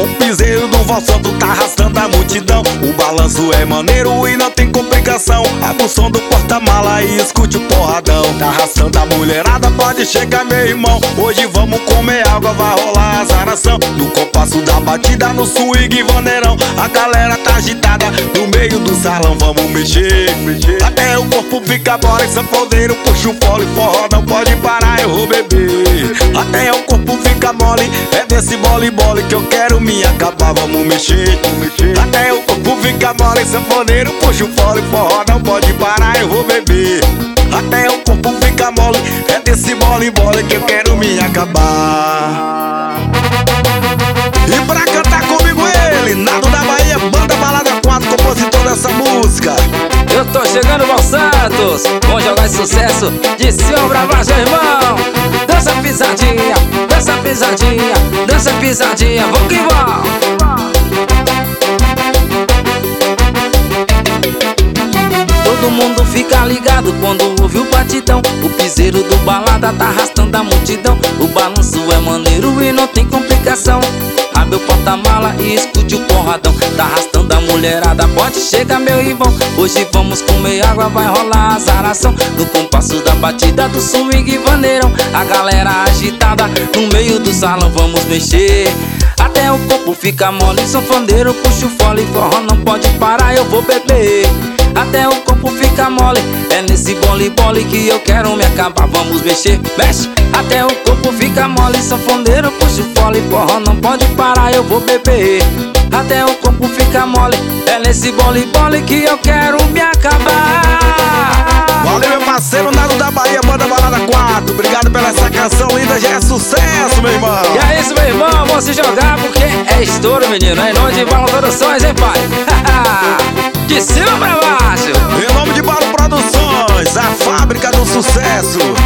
O piseiro do valsando tá arrastando a multidão. O balanço é maneiro e não tem complicação. Abre o som do porta-mala e escute o porradão. Tá arrastando a mulherada, pode chegar meu irmão. Hoje vamos comer água, vai rolar azaração. No compasso da batida, no swing vaneirão. A galera tá agitada, no meio do salão vamos mexer. Até o corpo fica bola e sanfoneiro puxa o fole. Forró não pode parar, eu vou beber. Até o corpo fica mole, é desse bole-bole que eu quero me acabar, vamos mexer. Até o corpo fica mole, sanfoneiro puxa o fole. Forró não pode parar, eu vou beber. Até o corpo fica mole, é desse bole-bole que eu quero me acabar. E pra cantar comigo ele, Nado da Bahia, banda Balada 4, compositor dessa música. Eu tô chegando, Val Santos, vamos jogar esse sucesso de cima pra baixo, irmão. Dança pisadinha, dança pisadinha, dança pisadinha, vamos que vamos. Todo mundo fica ligado quando ouve o batidão. O piseiro do balada tá arrastando a multidão. O balanço é maneiro e não tem complicação. Abre o porta-mala e escute o porradão. Tá arrastando a mulherada, pode chegar meu irmão. Hoje vamos comer água, vai rolar azaração. No compasso da batida do swing vaneirão. A galera agitada, no meio do salão vamos mexer. Até o corpo fica mole, sanfoneiro puxa o fole. Forró não pode parar, eu vou beber. Até o corpo fica mole, é nesse bole-bole que eu quero me acabar, vamos mexer, mexe. Até o corpo fica mole, sanfoneiro puxa o fole. Forró não pode parar, eu vou beber. Até o corpo fica mole, é nesse bole-bole que eu quero me acabar. Valeu, meu parceiro, Nado da Bahia, banda Balada 4. Obrigado pela essa canção linda, já é sucesso, meu irmão. E é isso, meu irmão, vamos se jogar porque é estouro, menino. É em nome de Balo Produções, hein, pai? De cima pra baixo. Em nome de Balo Produções, a fábrica do sucesso.